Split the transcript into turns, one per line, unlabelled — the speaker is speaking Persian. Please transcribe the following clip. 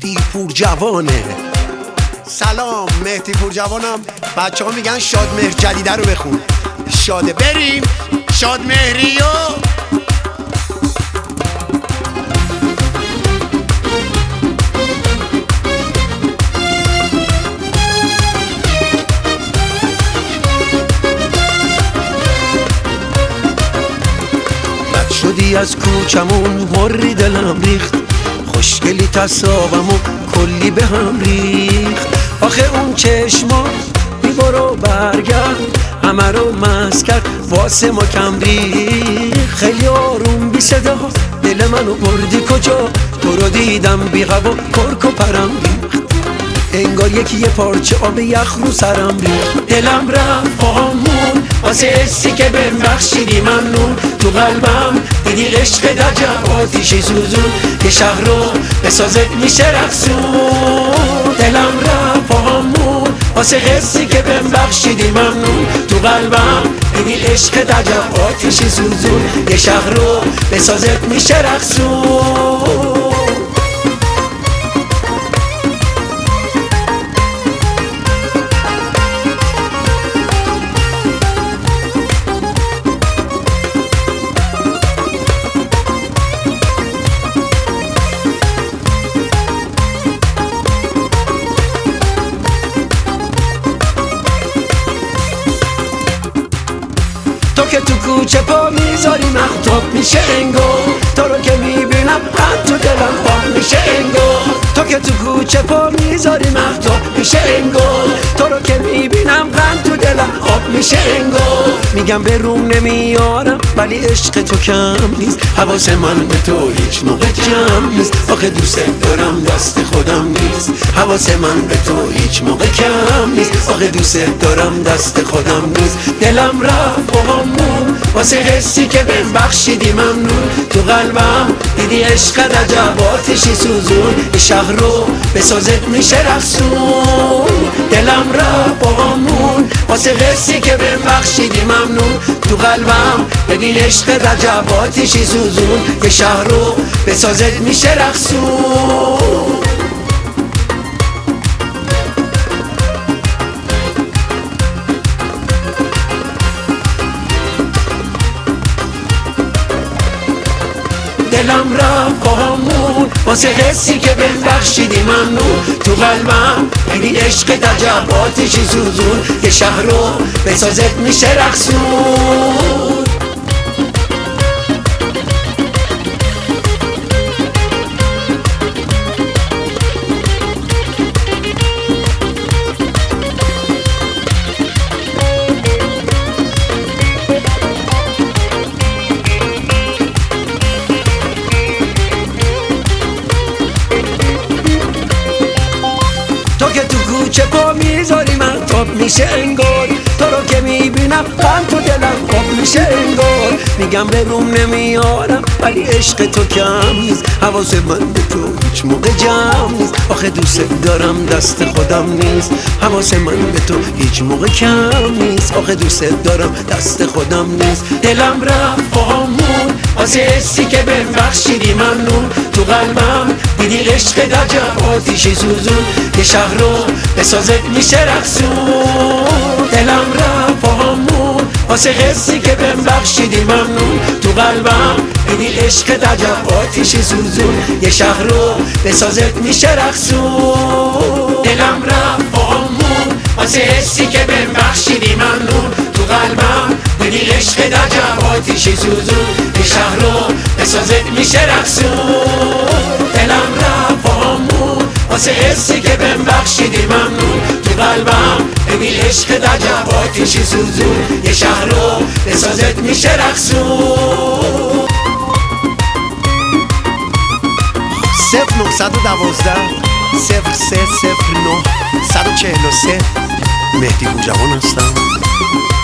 مهدی پورجوانه. سلام، مهدی پورجوانم. بچه ها میگن شادمهر جدیده رو بخون. شاده، بریم شادمهریو. شدی از کوچمون مری دلم ریخت، خوشگلی تصابم و کلی به هم ریخت. آخه اون چشما میبرو برگرد همه رو مست کرد واسه ما کم ریخت. خیلی آروم بی صدا دل منو بردی کجا، تو رو دیدم بی غوا کرک و پرم ریخت. انگار یکی یه پارچه آب یخ رو سرم ریخت. دلم رفت پاهامون واسه حسی که بهم بخشیدی ممنون. تو قلبم دیدی عشق عجب آتیشی سوزون، یه شهر رو بسازت میشه رقصون. دلم رفت پاهامون واسه حسی که بهم بخشیدی ممنون. تو قلبم دیدی عشق عجب آتیشی سوزون، یه شهر رو بسازت میشه رقصون. تو که تو کوچه پا میذاری مختاب میشه انگار، تو رو که میبینم قد تو دلم خواب میشه انگار. تو که تو کوچه پا میذاری مختاب میشه انگار، تو رو که میبینم قد تو دلم خواب میشه انگار. میگم به روم نمیارم ولی عشق تو کم نیست، حواس من به تو هیچ موقع جمع نیست. آخه دوست دارم دست خودم نیست، حواس من به تو هیچ موقع کم نیست. آخه دوست دارم دست خودم نیست. دلم رفت پاهامون واسه حسی که بهم بخشیدی ممنون. تو قلبم دیدی عشق عجب آتیشی سوزون، یه شهر رو بسازت میشه رقصون. دلم رفت پاهامون واسه حسی که بهم بخشیدی ممنون. تو قلبم دیدی عشق عجب آتیشی سوزون، یه شهر رو بسازت میشه رقصون. دلم رفت پاهامون واسه حسی که بهم بخشیدی ممنون. تو قلبم دیدی عشق عجب آتیشی سوزون، یه شهر رو بسازت میشه رقصون. تو که تو کوچه پا میذاری من تاب میشه انگار، تو رو که میبینم قند تو دلم خواب میشه انگار. میگم به روم نمیارم ولی عشق تو کم نیست، حواس من به تو هیچ موقع جمع نیست. آخه دوست دارم دست خودم نیست، حواس من به تو هیچ موقع کم نیست. آخه دوست دارم دست خودم نیست. دلم رفت پاهامون واسه حسی که بهم بخشیدی ممنون. تو قلبم دیدی عشق عجب آتیشی سوزون، یه شهر رو بسازت میشه رقصون. دلم رفت پاهامون واسه حسی که بهم بخشیدی ممنون. تو قلبم دیدی عشق عجب آتیشی سوزون، یه شهر رو بسازت میشه رقصون. دلم رفت پاهامون واسه حسی که بهم بخشیدی ممنون. تو قلبم دیدی عشق عجب آتیشی سوزون، یه شهر رو بسازت میشه رقصون. دلم رفت پاهامون واسه حسی که بهم بخشیدی ممنون. تو قلبم دیدی عشق عجب آتیشی سوزون، یه شهر رو بسازت میشه رقصون. 0912 0309 143 مهدی پورجوان هستم.